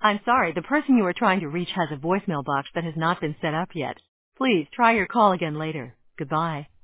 I'm sorry, the person you are trying to reach has a voicemail box that has not been set up yet. Please try your call again later. Goodbye.